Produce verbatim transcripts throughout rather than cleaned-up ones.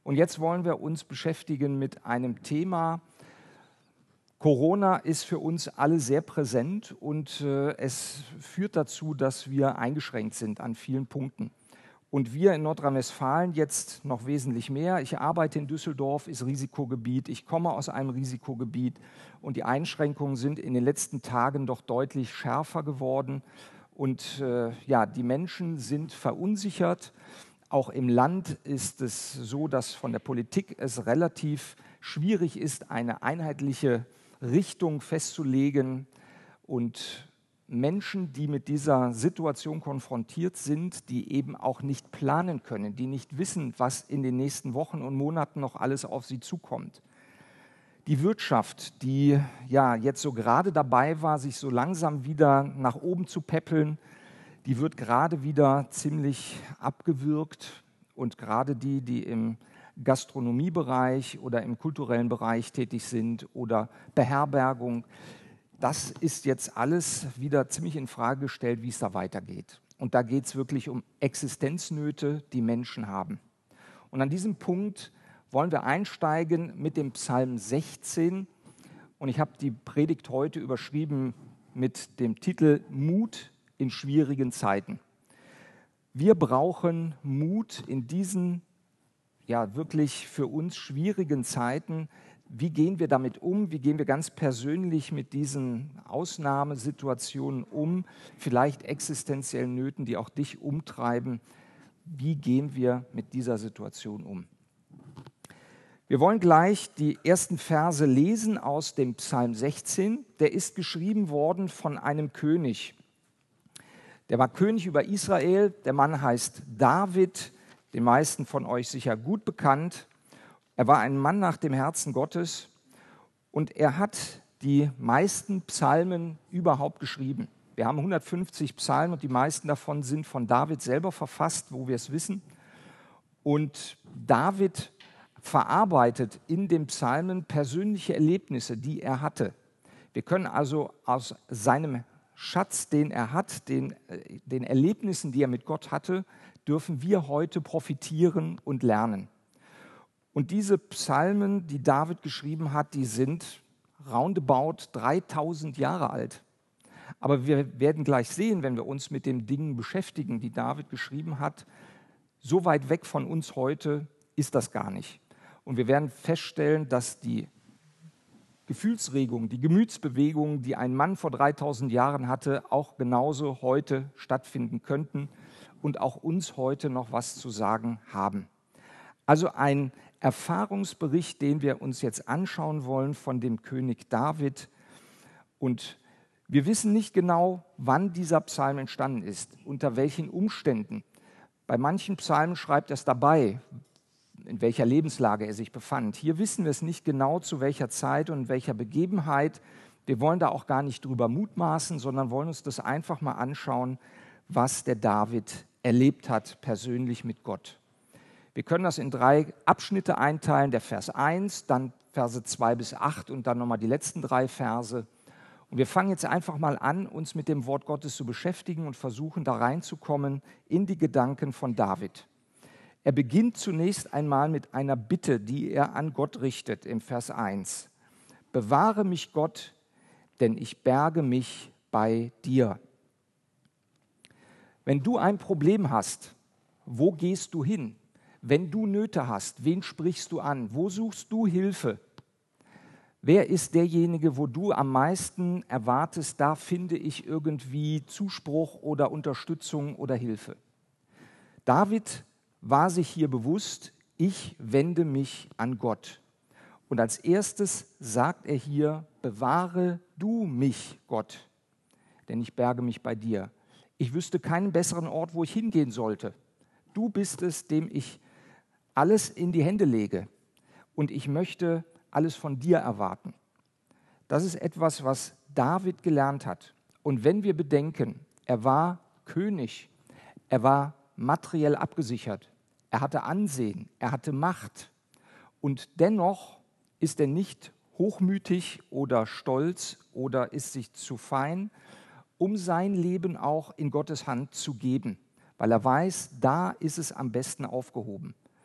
Und jetzt wollen wir uns beschäftigen mit einem Thema. Corona ist für uns alle sehr präsent und äh, es führt dazu, dass wir eingeschränkt sind an vielen Punkten. Und wir in Nordrhein-Westfalen jetzt noch wesentlich mehr. Ich arbeite in Düsseldorf, ist Risikogebiet. Ich komme aus einem Risikogebiet und die Einschränkungen sind in den letzten Tagen doch deutlich schärfer geworden. Und äh, ja, die Menschen sind verunsichert. Auch im Land ist es so, dass von der Politik es relativ schwierig ist, eine einheitliche Richtung festzulegen. Und Menschen, die mit dieser Situation konfrontiert sind, die eben auch nicht planen können, die nicht wissen, was in den nächsten Wochen und Monaten noch alles auf sie zukommt. Die Wirtschaft, die ja jetzt so gerade dabei war, sich so langsam wieder nach oben zu peppeln, die wird gerade wieder ziemlich abgewürgt. Und gerade die, die im Gastronomiebereich oder im kulturellen Bereich tätig sind oder Beherbergung, das ist jetzt alles wieder ziemlich in Frage gestellt, wie es da weitergeht. Und da geht es wirklich um Existenznöte, die Menschen haben. Und an diesem Punkt wollen wir einsteigen mit dem Psalm sechzehn. Und ich habe die Predigt heute überschrieben mit dem Titel Mut in schwierigen Zeiten. Wir brauchen Mut in diesen ja wirklich für uns schwierigen Zeiten. Wie gehen wir damit um? Wie gehen wir ganz persönlich mit diesen Ausnahmesituationen um? Vielleicht existenziellen Nöten, die auch dich umtreiben. Wie gehen wir mit dieser Situation um? Wir wollen gleich die ersten Verse lesen aus dem Psalm sechzehn. Der ist geschrieben worden von einem König. Der war König über Israel. Der Mann heißt David, den meisten von euch sicher gut bekannt. Er war ein Mann nach dem Herzen Gottes und er hat die meisten Psalmen überhaupt geschrieben. Wir haben hundertfünfzig Psalmen und die meisten davon sind von David selber verfasst, wo wir es wissen. Und David verarbeitet in den Psalmen persönliche Erlebnisse, die er hatte. Wir können also aus seinem Schatz, den er hat, den, den Erlebnissen, die er mit Gott hatte, dürfen wir heute profitieren und lernen. Und diese Psalmen, die David geschrieben hat, die sind roundabout dreitausend Jahre alt. Aber wir werden gleich sehen, wenn wir uns mit den Dingen beschäftigen, die David geschrieben hat, so weit weg von uns heute ist das gar nicht. Und wir werden feststellen, dass die Gefühlsregungen, die Gemütsbewegungen, die ein Mann vor dreitausend Jahren hatte, auch genauso heute stattfinden könnten und auch uns heute noch was zu sagen haben. Also ein Erfahrungsbericht, den wir uns jetzt anschauen wollen von dem König David. Und wir wissen nicht genau, wann dieser Psalm entstanden ist, unter welchen Umständen. Bei manchen Psalmen schreibt er es dabei, in welcher Lebenslage er sich befand. Hier wissen wir es nicht genau, zu welcher Zeit und in welcher Begebenheit. Wir wollen da auch gar nicht drüber mutmaßen, sondern wollen uns das einfach mal anschauen, was der David erlebt hat, persönlich mit Gott. Wir können das in drei Abschnitte einteilen, der Vers eins, dann Verse zwei bis acht und dann nochmal die letzten drei Verse. Und wir fangen jetzt einfach mal an, uns mit dem Wort Gottes zu beschäftigen und versuchen, da reinzukommen in die Gedanken von David. Er beginnt zunächst einmal mit einer Bitte, die er an Gott richtet im Vers eins. Bewahre mich, Gott, denn ich berge mich bei dir. Wenn du ein Problem hast, wo gehst du hin? Wenn du Nöte hast, wen sprichst du an? Wo suchst du Hilfe? Wer ist derjenige, wo du am meisten erwartest, da finde ich irgendwie Zuspruch oder Unterstützung oder Hilfe? David war sich hier bewusst, ich wende mich an Gott. Und als erstes sagt er hier, bewahre du mich, Gott, denn ich berge mich bei dir. Ich wüsste keinen besseren Ort, wo ich hingehen sollte. Du bist es, dem ich alles in die Hände lege und ich möchte alles von dir erwarten. Das ist etwas, was David gelernt hat. Und wenn wir bedenken, er war König, er war materiell abgesichert, er hatte Ansehen, er hatte Macht und dennoch ist er nicht hochmütig oder stolz oder ist sich zu fein, um sein Leben auch in Gottes Hand zu geben, weil er weiß, da ist es am besten aufgehoben.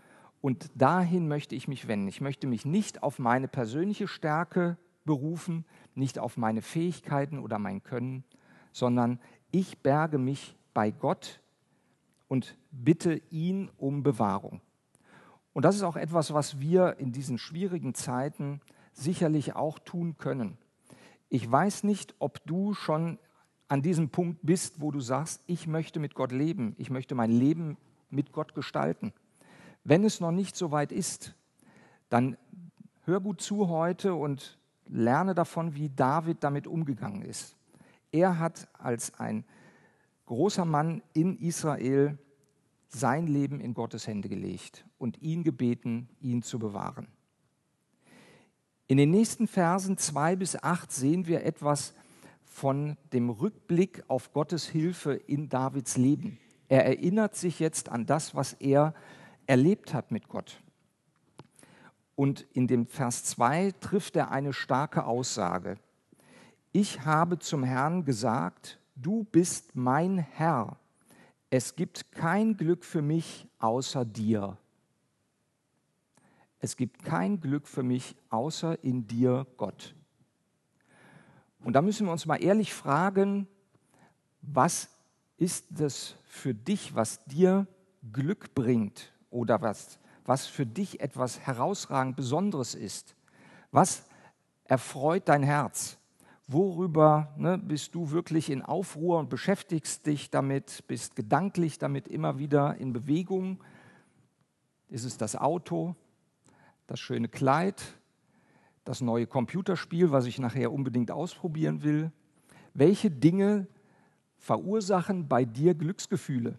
Und dahin möchte ich mich wenden. Ich möchte mich nicht auf meine persönliche Stärke berufen, nicht auf meine Fähigkeiten oder mein Können, sondern ich berge mich bei Gott und bitte ihn um Bewahrung. Und das ist auch etwas, was wir in diesen schwierigen Zeiten sicherlich auch tun können. Ich weiß nicht, ob du schon an diesem Punkt bist, wo du sagst, ich möchte mit Gott leben, ich möchte mein Leben mit Gott gestalten. Wenn es noch nicht so weit ist, dann hör gut zu heute und lerne davon, wie David damit umgegangen ist. Er hat als ein großer Mann in Israel sein Leben in Gottes Hände gelegt und ihn gebeten, ihn zu bewahren. In den nächsten Versen zwei bis acht sehen wir etwas von dem Rückblick auf Gottes Hilfe in Davids Leben. Er erinnert sich jetzt an das, was er erlebt hat mit Gott. Und in dem Vers zwei trifft er eine starke Aussage. Ich habe zum Herrn gesagt, du bist mein Herr. Es gibt kein Glück für mich außer dir. Es gibt kein Glück für mich außer in dir, Gott. Und da müssen wir uns mal ehrlich fragen, was ist das für dich, was dir Glück bringt oder was, was für dich etwas herausragend Besonderes ist? Was erfreut dein Herz? Worüber ne, bist du wirklich in Aufruhr und beschäftigst dich damit, bist gedanklich damit immer wieder in Bewegung? Ist es das Auto, das schöne Kleid, das neue Computerspiel, was ich nachher unbedingt ausprobieren will? Welche Dinge verursachen bei dir Glücksgefühle?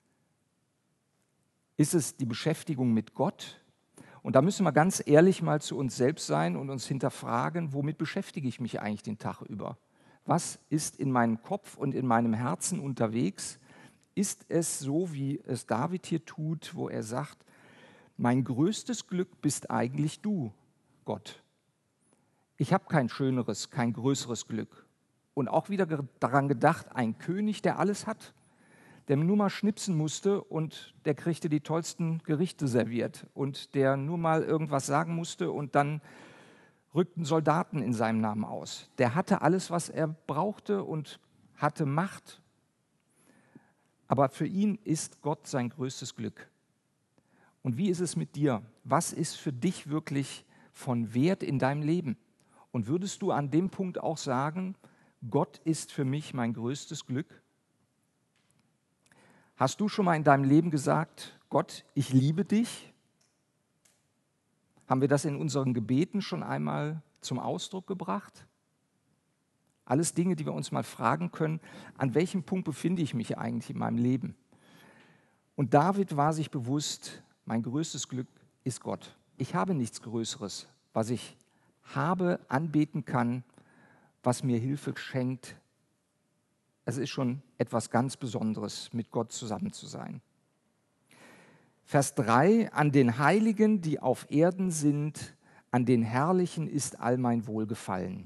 Ist es die Beschäftigung mit Gott? Und da müssen wir ganz ehrlich mal zu uns selbst sein und uns hinterfragen, womit beschäftige ich mich eigentlich den Tag über? Was ist in meinem Kopf und in meinem Herzen unterwegs? Ist es so, wie es David hier tut, wo er sagt, mein größtes Glück bist eigentlich du, Gott. Ich habe kein schöneres, kein größeres Glück. Und auch wieder daran gedacht, ein König, der alles hat, der nur mal schnipsen musste und der kriegte die tollsten Gerichte serviert und der nur mal irgendwas sagen musste und dann rückten Soldaten in seinem Namen aus. Der hatte alles, was er brauchte und hatte Macht. Aber für ihn ist Gott sein größtes Glück. Und wie ist es mit dir? Was ist für dich wirklich von Wert in deinem Leben? Und würdest du an dem Punkt auch sagen, Gott ist für mich mein größtes Glück? Hast du schon mal in deinem Leben gesagt, Gott, ich liebe dich? Haben wir das in unseren Gebeten schon einmal zum Ausdruck gebracht? Alles Dinge, die wir uns mal fragen können, an welchem Punkt befinde ich mich eigentlich in meinem Leben? Und David war sich bewusst, mein größtes Glück ist Gott. Ich habe nichts Größeres, was ich habe, anbeten kann, was mir Hilfe schenkt. Es ist schon etwas ganz Besonderes, mit Gott zusammen zu sein. Vers drei, an den Heiligen, die auf Erden sind, an den Herrlichen ist all mein Wohlgefallen.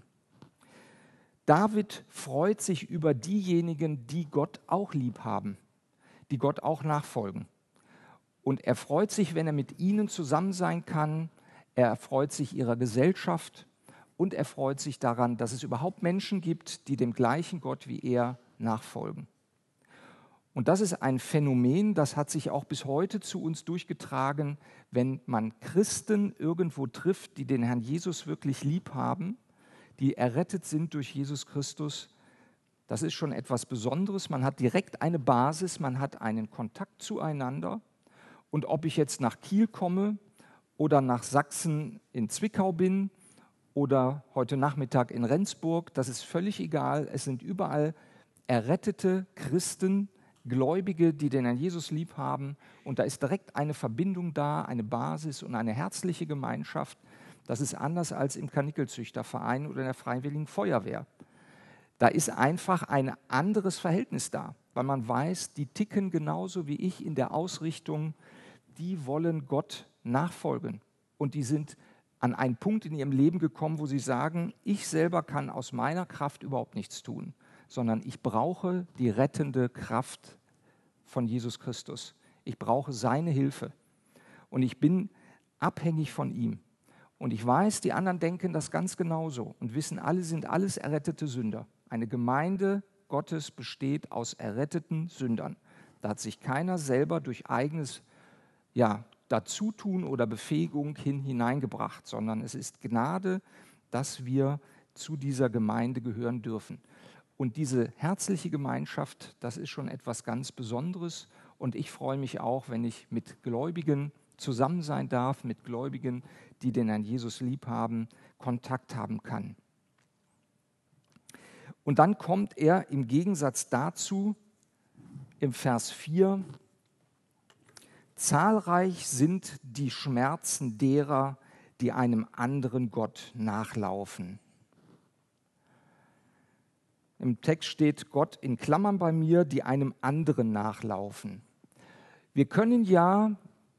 David freut sich über diejenigen, die Gott auch lieb haben, die Gott auch nachfolgen. Und er freut sich, wenn er mit ihnen zusammen sein kann. Er erfreut sich ihrer Gesellschaft und er freut sich daran, dass es überhaupt Menschen gibt, die dem gleichen Gott wie er nachfolgen. Und das ist ein Phänomen, das hat sich auch bis heute zu uns durchgetragen, wenn man Christen irgendwo trifft, die den Herrn Jesus wirklich lieb haben, die errettet sind durch Jesus Christus. Das ist schon etwas Besonderes. Man hat direkt eine Basis, man hat einen Kontakt zueinander. Und ob ich jetzt nach Kiel komme oder nach Sachsen in Zwickau bin oder heute Nachmittag in Rendsburg, das ist völlig egal. Es sind überall errettete Christen, Gläubige, die den Herrn Jesus lieb haben. Und da ist direkt eine Verbindung da, eine Basis und eine herzliche Gemeinschaft. Das ist anders als im Karnickelzüchterverein oder in der Freiwilligen Feuerwehr. Da ist einfach ein anderes Verhältnis da, weil man weiß, die ticken genauso wie ich in der Ausrichtung, die wollen Gott nachfolgen. Und die sind an einen Punkt in ihrem Leben gekommen, wo sie sagen, ich selber kann aus meiner Kraft überhaupt nichts tun, sondern ich brauche die rettende Kraft von Jesus Christus. Ich brauche seine Hilfe. und ich bin abhängig von ihm. Und ich weiß, die anderen denken das ganz genauso und wissen, alle sind alles errettete Sünder. Eine Gemeinde Gottes besteht aus erretteten Sündern. Da hat sich keiner selber durch eigenes ja, Dazutun oder Befähigung hin hineingebracht, sondern es ist Gnade, dass wir zu dieser Gemeinde gehören dürfen. Und diese herzliche Gemeinschaft, das ist schon etwas ganz Besonderes. Und ich freue mich auch, wenn ich mit Gläubigen zusammen sein darf, mit Gläubigen, die den Herrn Jesus lieb haben, Kontakt haben kann. Und dann kommt er im Gegensatz dazu im Vers vier, zahlreich sind die Schmerzen derer, die einem anderen Gott nachlaufen. Im Text steht Gott in Klammern bei mir, die einem anderen nachlaufen. Wir können ja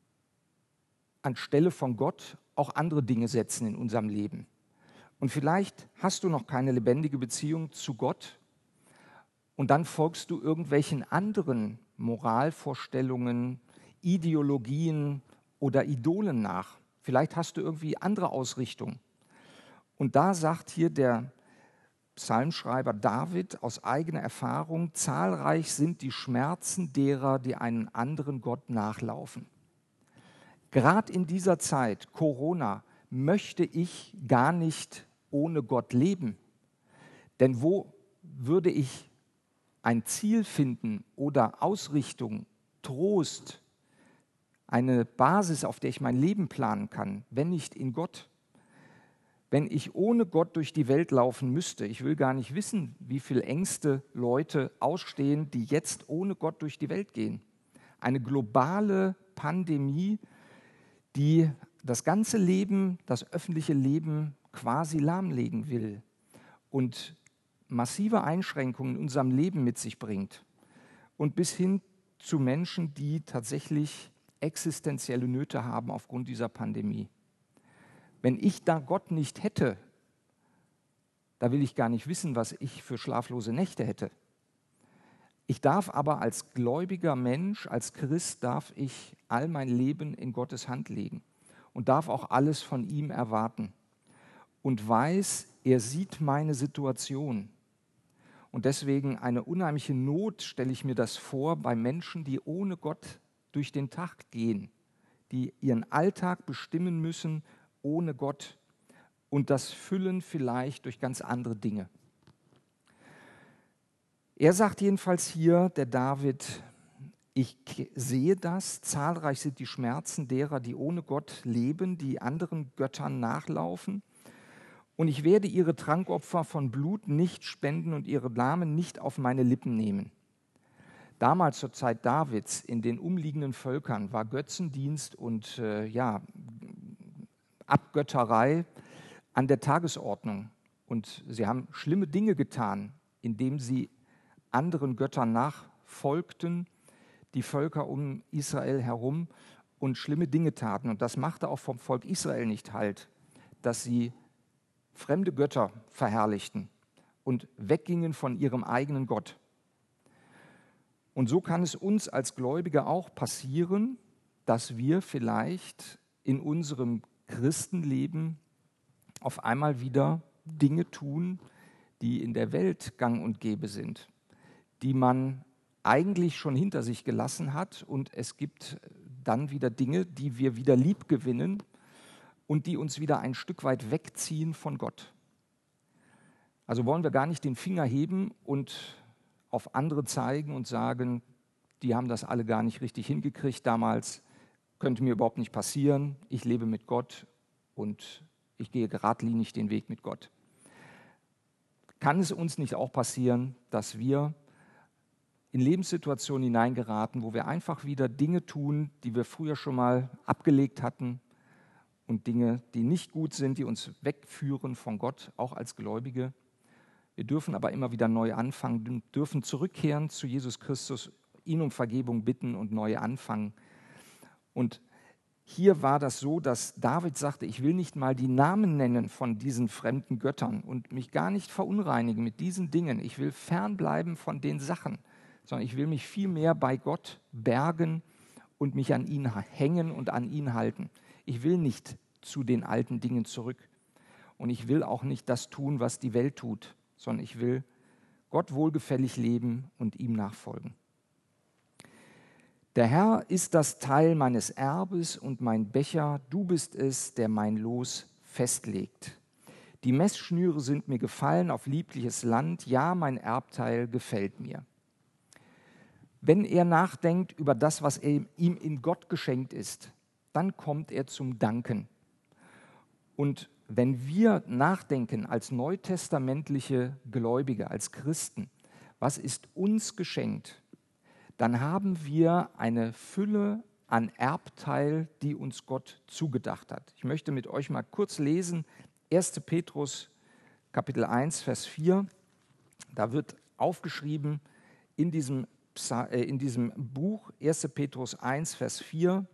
anstelle von Gott auch andere Dinge setzen in unserem Leben. Und vielleicht hast du noch keine lebendige Beziehung zu Gott und dann folgst du irgendwelchen anderen Moralvorstellungen, Ideologien oder Idolen nach. Vielleicht hast du irgendwie andere Ausrichtung. Und da sagt hier der Psalmschreiber David aus eigener Erfahrung, zahlreich sind die Schmerzen derer, die einen anderen Gott nachlaufen. Gerade in dieser Zeit, Corona, möchte ich gar nicht ohne Gott leben. Denn wo würde ich ein Ziel finden oder Ausrichtung, Trost, eine Basis, auf der ich mein Leben planen kann, wenn nicht in Gott? Wenn ich ohne Gott durch die Welt laufen müsste, ich will gar nicht wissen, wie viele Ängste Leute ausstehen, die jetzt ohne Gott durch die Welt gehen. Eine globale Pandemie, die das ganze Leben, das öffentliche Leben quasi lahmlegen will und massive Einschränkungen in unserem Leben mit sich bringt. Und bis hin zu Menschen, die tatsächlich existenzielle Nöte haben aufgrund dieser Pandemie. Wenn ich da Gott nicht hätte, da will ich gar nicht wissen, was ich für schlaflose Nächte hätte. Ich darf aber als gläubiger Mensch, als Christ, darf ich all mein Leben in Gottes Hand legen und darf auch alles von ihm erwarten und weiß, er sieht meine Situation. Und deswegen eine unheimliche Not, stelle ich mir das vor, bei Menschen, die ohne Gott durch den Tag gehen, die ihren Alltag bestimmen müssen ohne Gott und das füllen vielleicht durch ganz andere Dinge. Er sagt jedenfalls hier, der David, ich sehe das, zahlreich sind die Schmerzen derer, die ohne Gott leben, die anderen Göttern nachlaufen. Und ich werde ihre Trankopfer von Blut nicht spenden und ihre Namen nicht auf meine Lippen nehmen. Damals zur Zeit Davids in den umliegenden Völkern war Götzendienst und äh, ja, Abgötterei an der Tagesordnung. Und sie haben schlimme Dinge getan, indem sie anderen Göttern nachfolgten, die Völker um Israel herum und schlimme Dinge taten. Und das machte auch vom Volk Israel nicht halt, dass sie fremde Götter verherrlichten und weggingen von ihrem eigenen Gott. Und so kann es uns als Gläubige auch passieren, dass wir vielleicht in unserem Christenleben auf einmal wieder Dinge tun, die in der Welt gang und gäbe sind, die man eigentlich schon hinter sich gelassen hat, und es gibt dann wieder Dinge, die wir wieder lieb gewinnen und die uns wieder ein Stück weit wegziehen von Gott. Also wollen wir gar nicht den Finger heben und auf andere zeigen und sagen, die haben das alle gar nicht richtig hingekriegt damals, könnte mir überhaupt nicht passieren, ich lebe mit Gott und ich gehe geradlinig den Weg mit Gott. Kann es uns nicht auch passieren, dass wir in Lebenssituationen hineingeraten, wo wir einfach wieder Dinge tun, die wir früher schon mal abgelegt hatten und Dinge, die nicht gut sind, die uns wegführen von Gott, auch als Gläubige. Wir dürfen aber immer wieder neu anfangen, dürfen zurückkehren zu Jesus Christus, ihn um Vergebung bitten und neu anfangen. Und hier war das so, dass David sagte, ich will nicht mal die Namen nennen von diesen fremden Göttern und mich gar nicht verunreinigen mit diesen Dingen. Ich will fernbleiben von den Sachen, sondern ich will mich viel mehr bei Gott bergen und mich an ihn hängen und an ihn halten. Ich will nicht zu den alten Dingen zurück. Und ich will auch nicht das tun, was die Welt tut, sondern ich will Gott wohlgefällig leben und ihm nachfolgen. Der Herr ist das Teil meines Erbes und mein Becher, du bist es, der mein Los festlegt. Die Messschnüre sind mir gefallen auf liebliches Land, ja, mein Erbteil gefällt mir. Wenn er nachdenkt über das, was ihm in Gott geschenkt ist, dann kommt er zum Danken. Und wenn wir nachdenken als neutestamentliche Gläubige, als Christen, was ist uns geschenkt, dann haben wir eine Fülle an Erbteil, die uns Gott zugedacht hat. Ich möchte mit euch mal kurz lesen, erster Petrus Kapitel eins, Vers vier. Da wird aufgeschrieben in diesem, Psa- äh, in diesem Buch, erster Petrus eins, Vers vier,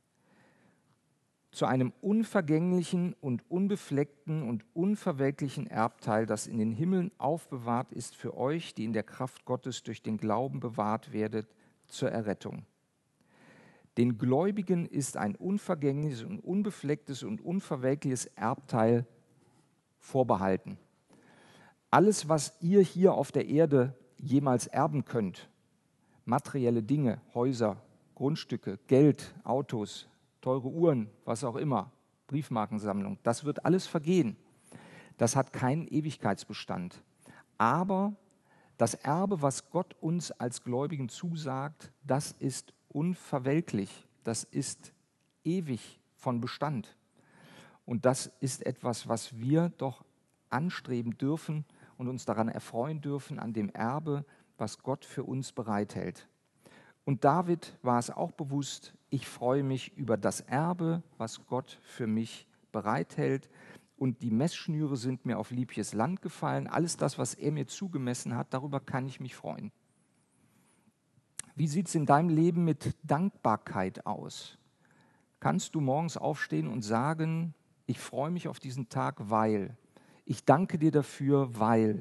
zu einem unvergänglichen und unbefleckten und unverwelklichen Erbteil, das in den Himmeln aufbewahrt ist für euch, die in der Kraft Gottes durch den Glauben bewahrt werdet zur Errettung. Den Gläubigen ist ein unvergängliches und unbeflecktes und unverwelkliches Erbteil vorbehalten. Alles, was ihr hier auf der Erde jemals erben könnt, materielle Dinge, Häuser, Grundstücke, Geld, Autos, teure Uhren, was auch immer, Briefmarkensammlung, das wird alles vergehen. Das hat keinen Ewigkeitsbestand. Aber das Erbe, was Gott uns als Gläubigen zusagt, das ist unverwelklich, das ist ewig von Bestand. Und das ist etwas, was wir doch anstreben dürfen und uns daran erfreuen dürfen, an dem Erbe, was Gott für uns bereithält. Und David war es auch bewusst, ich freue mich über das Erbe, was Gott für mich bereithält. Und die Messschnüre sind mir auf liebliches Land gefallen. Alles das, was er mir zugemessen hat, darüber kann ich mich freuen. Wie sieht es in deinem Leben mit Dankbarkeit aus? Kannst du morgens aufstehen und sagen, ich freue mich auf diesen Tag, weil. Ich danke dir dafür, weil.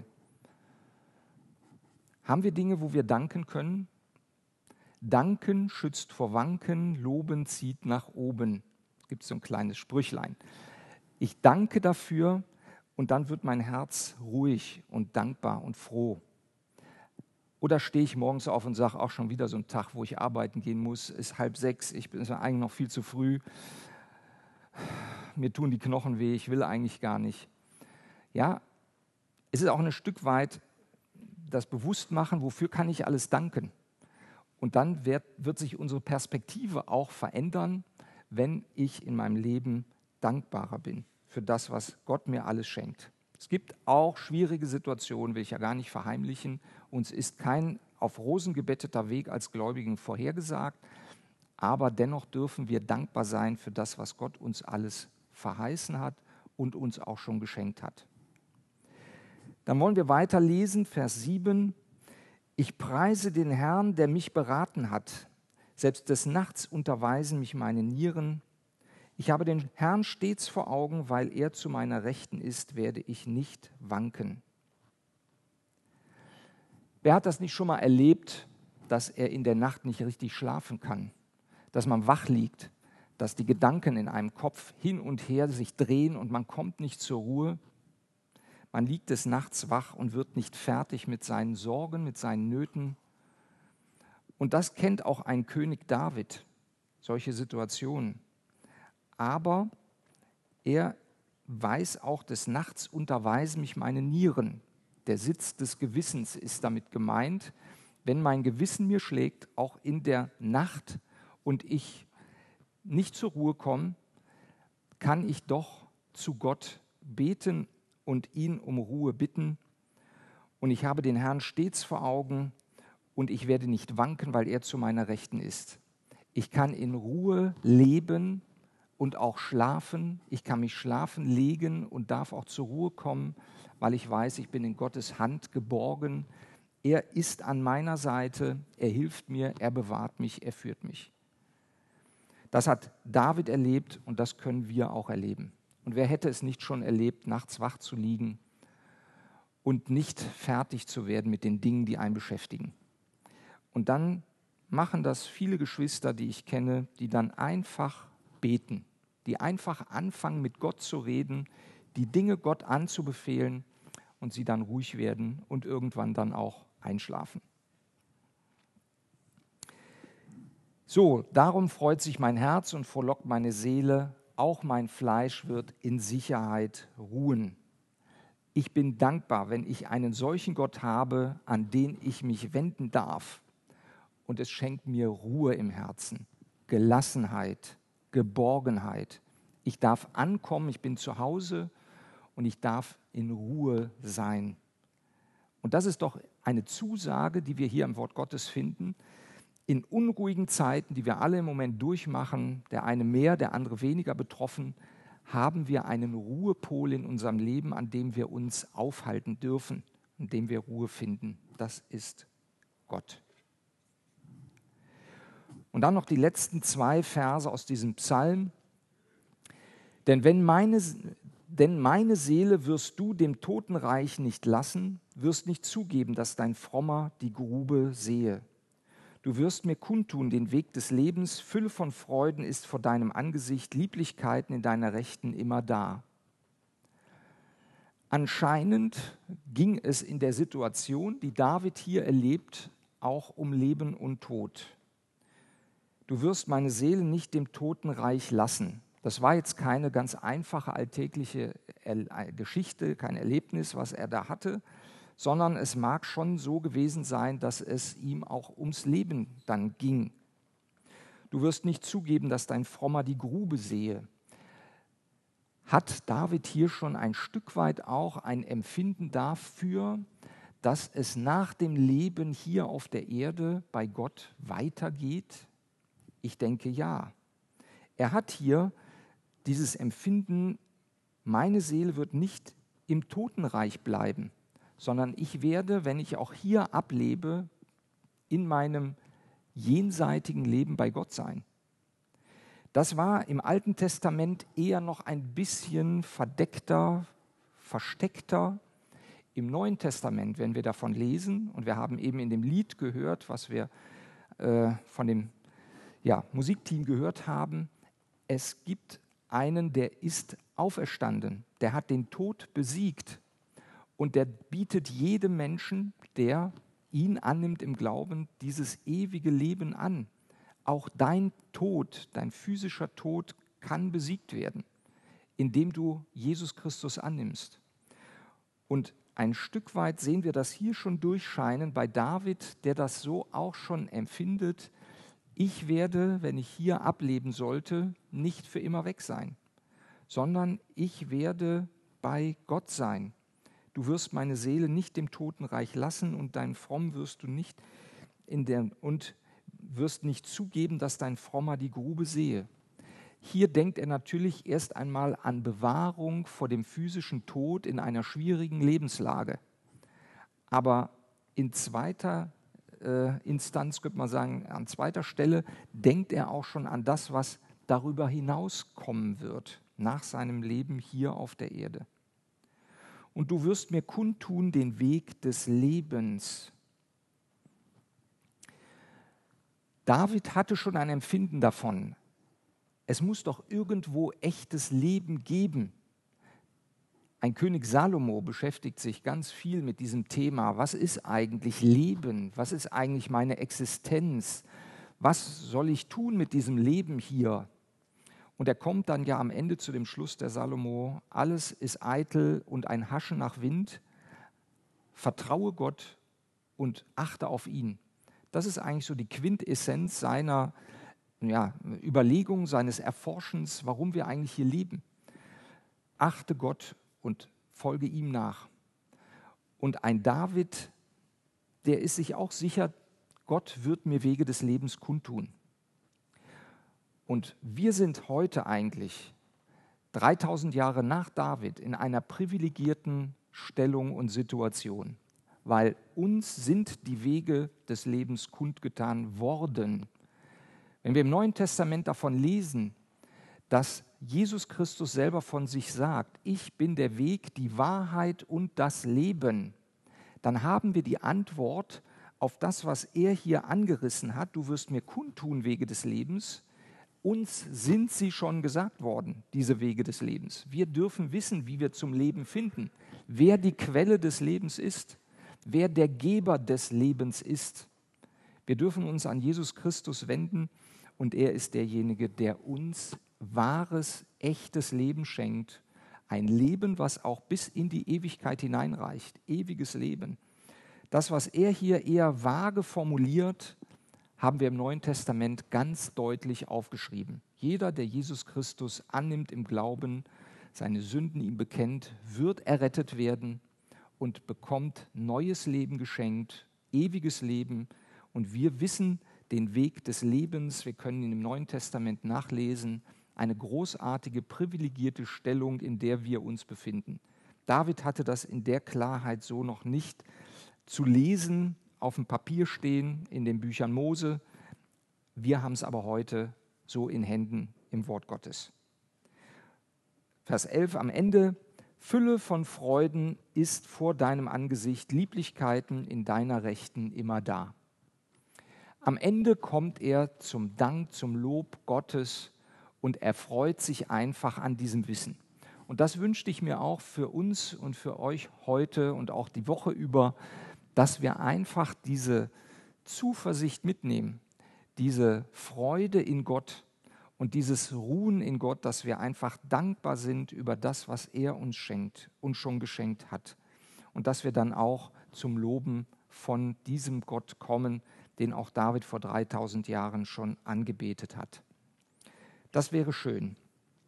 Haben wir Dinge, wo wir danken können? Danken schützt vor Wanken, Loben zieht nach oben. Gibt es so ein kleines Sprüchlein. Ich danke dafür und dann wird mein Herz ruhig und dankbar und froh. Oder stehe ich morgens auf und sage, auch schon wieder so ein Tag, wo ich arbeiten gehen muss, ist halb sechs, ich bin eigentlich noch viel zu früh, mir tun die Knochen weh, ich will eigentlich gar nicht. Ja, es ist auch ein Stück weit das Bewusstmachen, wofür kann ich alles danken. Und dann wird, wird sich unsere Perspektive auch verändern, wenn ich in meinem Leben dankbarer bin für das, was Gott mir alles schenkt. Es gibt auch schwierige Situationen, will ich ja gar nicht verheimlichen. Uns ist kein auf Rosen gebetteter Weg als Gläubigen vorhergesagt, aber dennoch dürfen wir dankbar sein für das, was Gott uns alles verheißen hat und uns auch schon geschenkt hat. Dann wollen wir weiterlesen, Vers sieben. Ich preise den Herrn, der mich beraten hat. Selbst des Nachts unterweisen mich meine Nieren. Ich habe den Herrn stets vor Augen, weil er zu meiner Rechten ist, werde ich nicht wanken. Wer hat das nicht schon mal erlebt, dass er in der Nacht nicht richtig schlafen kann? Dass man wach liegt, dass die Gedanken in einem Kopf hin und her sich drehen und man kommt nicht zur Ruhe? Man liegt des Nachts wach und wird nicht fertig mit seinen Sorgen, mit seinen Nöten. Und das kennt auch ein König David, solche Situationen. Aber er weiß auch, des Nachts unterweisen mich meine Nieren. Der Sitz des Gewissens ist damit gemeint. Wenn mein Gewissen mir schlägt, auch in der Nacht, und ich nicht zur Ruhe komme, kann ich doch zu Gott beten und ihn um Ruhe bitten. Und ich habe den Herrn stets vor Augen und ich werde nicht wanken, weil er zu meiner Rechten ist. Ich kann in Ruhe leben und auch schlafen. Ich kann mich schlafen legen und darf auch zur Ruhe kommen, weil ich weiß, ich bin in Gottes Hand geborgen. Er ist an meiner Seite, er hilft mir, er bewahrt mich, er führt mich. Das hat David erlebt und das können wir auch erleben. Und wer hätte es nicht schon erlebt, nachts wach zu liegen und nicht fertig zu werden mit den Dingen, die einen beschäftigen. Und dann machen das viele Geschwister, die ich kenne, die dann einfach beten, die einfach anfangen, mit Gott zu reden, die Dinge Gott anzubefehlen und sie dann ruhig werden und irgendwann dann auch einschlafen. So, darum freut sich mein Herz und frohlockt meine Seele, auch mein Fleisch wird in Sicherheit ruhen. Ich bin dankbar, wenn ich einen solchen Gott habe, an den ich mich wenden darf. Und es schenkt mir Ruhe im Herzen, Gelassenheit, Geborgenheit. Ich darf ankommen, ich bin zu Hause und ich darf in Ruhe sein. Und das ist doch eine Zusage, die wir hier im Wort Gottes finden. In unruhigen Zeiten, die wir alle im Moment durchmachen, der eine mehr, der andere weniger betroffen, haben wir einen Ruhepol in unserem Leben, an dem wir uns aufhalten dürfen, an dem wir Ruhe finden. Das ist Gott. Und dann noch die letzten zwei Verse aus diesem Psalm. Denn wenn meine, denn meine Seele wirst du dem Totenreich nicht lassen, wirst nicht zugeben, dass dein Frommer die Grube sehe. Du wirst mir kundtun den Weg des Lebens, Fülle von Freuden ist vor deinem Angesicht, Lieblichkeiten in deiner Rechten immer da. Anscheinend ging es in der Situation, die David hier erlebt, auch um Leben und Tod. Du wirst meine Seele nicht dem Totenreich lassen. Das war jetzt keine ganz einfache alltägliche Geschichte, kein Erlebnis, was er da hatte, sondern es mag schon so gewesen sein, dass es ihm auch ums Leben dann ging. Du wirst nicht zugeben, dass dein Frommer die Grube sehe. Hat David hier schon ein Stück weit auch ein Empfinden dafür, dass es nach dem Leben hier auf der Erde bei Gott weitergeht? Ich denke ja. Er hat hier dieses Empfinden, meine Seele wird nicht im Totenreich bleiben, sondern ich werde, wenn ich auch hier ablebe, in meinem jenseitigen Leben bei Gott sein. Das war im Alten Testament eher noch ein bisschen verdeckter, versteckter. Im Neuen Testament, wenn wir davon lesen, und wir haben eben in dem Lied gehört, was wir äh, von dem ja, Musikteam gehört haben, es gibt einen, der ist auferstanden, der hat den Tod besiegt. Und der bietet jedem Menschen, der ihn annimmt im Glauben, dieses ewige Leben an. Auch dein Tod, dein physischer Tod kann besiegt werden, indem du Jesus Christus annimmst. Und ein Stück weit sehen wir das hier schon durchscheinen bei David, der das so auch schon empfindet. Ich werde, wenn ich hier ableben sollte, nicht für immer weg sein, sondern ich werde bei Gott sein. Du wirst meine Seele nicht dem Totenreich lassen und dein Fromm wirst du nicht in der, und wirst nicht zugeben, dass dein Frommer die Grube sehe. Hier denkt er natürlich erst einmal an Bewahrung vor dem physischen Tod in einer schwierigen Lebenslage. Aber in zweiter äh, Instanz, könnte man sagen, an zweiter Stelle denkt er auch schon an das, was darüber hinaus kommen wird, nach seinem Leben hier auf der Erde. Und du wirst mir kundtun den Weg des Lebens. David hatte schon ein Empfinden davon. Es muss doch irgendwo echtes Leben geben. Ein König Salomo beschäftigt sich ganz viel mit diesem Thema. Was ist eigentlich Leben? Was ist eigentlich meine Existenz? Was soll ich tun mit diesem Leben hier? Und er kommt dann ja am Ende zu dem Schluss der Salomo, alles ist eitel und ein Haschen nach Wind, vertraue Gott und achte auf ihn. Das ist eigentlich so die Quintessenz seiner ja, Überlegung, seines Erforschens, warum wir eigentlich hier leben. Achte Gott und folge ihm nach. Und ein David, der ist sich auch sicher, Gott wird mir Wege des Lebens kundtun. Und wir sind heute eigentlich, dreitausend Jahre nach David, in einer privilegierten Stellung und Situation, weil uns sind die Wege des Lebens kundgetan worden. Wenn wir im Neuen Testament davon lesen, dass Jesus Christus selber von sich sagt, ich bin der Weg, die Wahrheit und das Leben, dann haben wir die Antwort auf das, was er hier angerissen hat. Du wirst mir kundtun Wege des Lebens. Uns sind sie schon gesagt worden, diese Wege des Lebens. Wir dürfen wissen, wie wir zum Leben finden, wer die Quelle des Lebens ist, wer der Geber des Lebens ist. Wir dürfen uns an Jesus Christus wenden und er ist derjenige, der uns wahres, echtes Leben schenkt. Ein Leben, was auch bis in die Ewigkeit hineinreicht, ewiges Leben. Das, was er hier eher vage formuliert, haben wir im Neuen Testament ganz deutlich aufgeschrieben. Jeder, der Jesus Christus annimmt im Glauben, seine Sünden ihm bekennt, wird errettet werden und bekommt neues Leben geschenkt, ewiges Leben. Und wir wissen den Weg des Lebens, wir können ihn im Neuen Testament nachlesen, eine großartige, privilegierte Stellung, in der wir uns befinden. David hatte das in der Klarheit so noch nicht zu lesen, auf dem Papier stehen, in den Büchern Mose. Wir haben es aber heute so in Händen im Wort Gottes. Vers elf am Ende: Fülle von Freuden ist vor deinem Angesicht, Lieblichkeiten in deiner Rechten immer da. Am Ende kommt er zum Dank, zum Lob Gottes und er freut sich einfach an diesem Wissen. Und das wünschte ich mir auch für uns und für euch heute und auch die Woche über, dass wir einfach diese Zuversicht mitnehmen, diese Freude in Gott und dieses Ruhen in Gott, dass wir einfach dankbar sind über das, was er uns schenkt, uns schon geschenkt hat. Und dass wir dann auch zum Loben von diesem Gott kommen, den auch David vor dreitausend Jahren schon angebetet hat. Das wäre schön.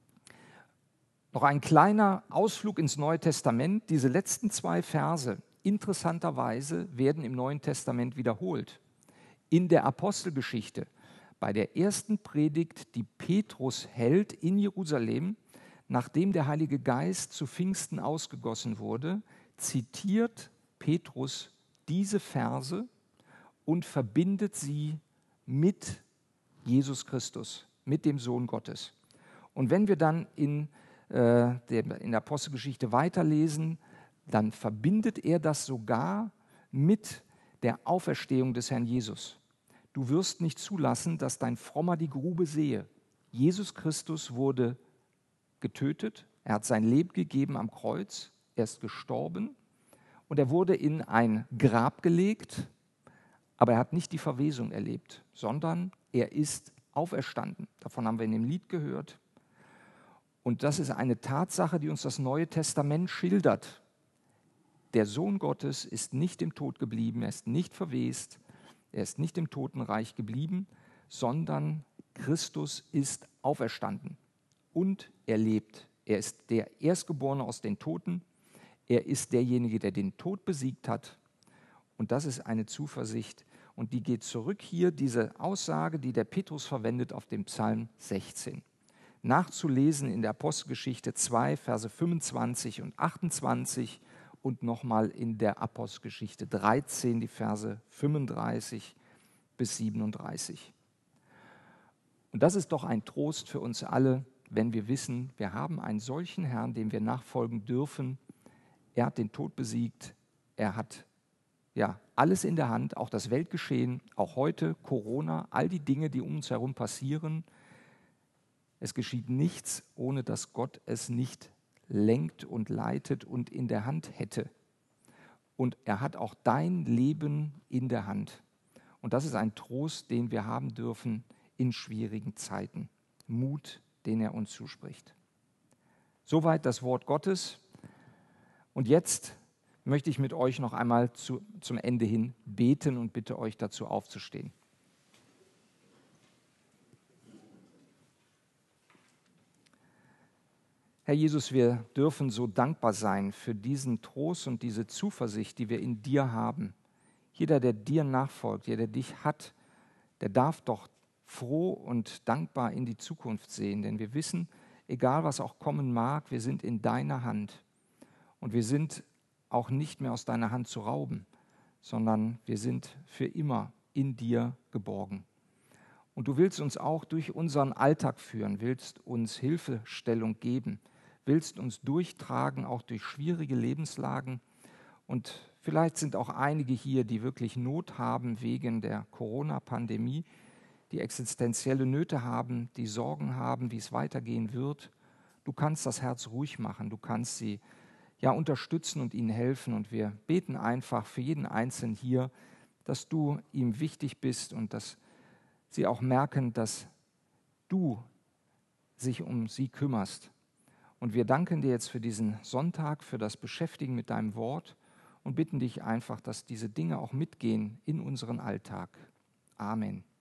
Noch ein kleiner Ausflug ins Neue Testament. Diese letzten zwei Verse, interessanterweise, werden im Neuen Testament wiederholt. In der Apostelgeschichte, bei der ersten Predigt, die Petrus hält in Jerusalem, nachdem der Heilige Geist zu Pfingsten ausgegossen wurde, zitiert Petrus diese Verse und verbindet sie mit Jesus Christus, mit dem Sohn Gottes. Und wenn wir dann in, äh, der, in der Apostelgeschichte weiterlesen, dann verbindet er das sogar mit der Auferstehung des Herrn Jesus. Du wirst nicht zulassen, dass dein Frommer die Grube sehe. Jesus Christus wurde getötet, er hat sein Leben gegeben am Kreuz, er ist gestorben und er wurde in ein Grab gelegt, aber er hat nicht die Verwesung erlebt, sondern er ist auferstanden. Davon haben wir in dem Lied gehört. Und das ist eine Tatsache, die uns das Neue Testament schildert. Der Sohn Gottes ist nicht im Tod geblieben, er ist nicht verwest, er ist nicht im Totenreich geblieben, sondern Christus ist auferstanden und er lebt. Er ist der Erstgeborene aus den Toten, er ist derjenige, der den Tod besiegt hat. Und das ist eine Zuversicht. Und die geht zurück hier, diese Aussage, die der Petrus verwendet auf dem Psalm sechzehn. Nachzulesen in der Apostelgeschichte zwei, Verse fünfundzwanzig und achtundzwanzig und nochmal in der Apostelgeschichte dreizehn, die Verse fünfunddreißig bis siebenunddreißig. Und das ist doch ein Trost für uns alle, wenn wir wissen, wir haben einen solchen Herrn, dem wir nachfolgen dürfen. Er hat den Tod besiegt, er hat ja alles in der Hand, auch das Weltgeschehen, auch heute, Corona, all die Dinge, die um uns herum passieren. Es geschieht nichts, ohne dass Gott es nicht lenkt und leitet und in der Hand hätte. Und er hat auch dein Leben in der Hand. Und das ist ein Trost, den wir haben dürfen in schwierigen Zeiten. Mut, den er uns zuspricht. Soweit das Wort Gottes. Und jetzt möchte ich mit euch noch einmal zu, zum Ende hin beten und bitte euch dazu aufzustehen. Herr Jesus, wir dürfen so dankbar sein für diesen Trost und diese Zuversicht, die wir in dir haben. Jeder, der dir nachfolgt, jeder, der dich hat, der darf doch froh und dankbar in die Zukunft sehen. Denn wir wissen, egal was auch kommen mag, wir sind in deiner Hand. Und wir sind auch nicht mehr aus deiner Hand zu rauben, sondern wir sind für immer in dir geborgen. Und du willst uns auch durch unseren Alltag führen, willst uns Hilfestellung geben, willst uns durchtragen, auch durch schwierige Lebenslagen Und vielleicht sind auch einige hier, die wirklich Not haben wegen der Corona-Pandemie, die existenzielle Nöte haben, die Sorgen haben, wie es weitergehen wird. Du kannst das Herz ruhig machen, du kannst sie ja unterstützen und ihnen helfen. Und wir beten einfach für jeden Einzelnen hier, dass du ihm wichtig bist und dass sie auch merken, dass du sich um sie kümmerst. Und wir danken dir jetzt für diesen Sonntag, für das Beschäftigen mit deinem Wort und bitten dich einfach, dass diese Dinge auch mitgehen in unseren Alltag. Amen.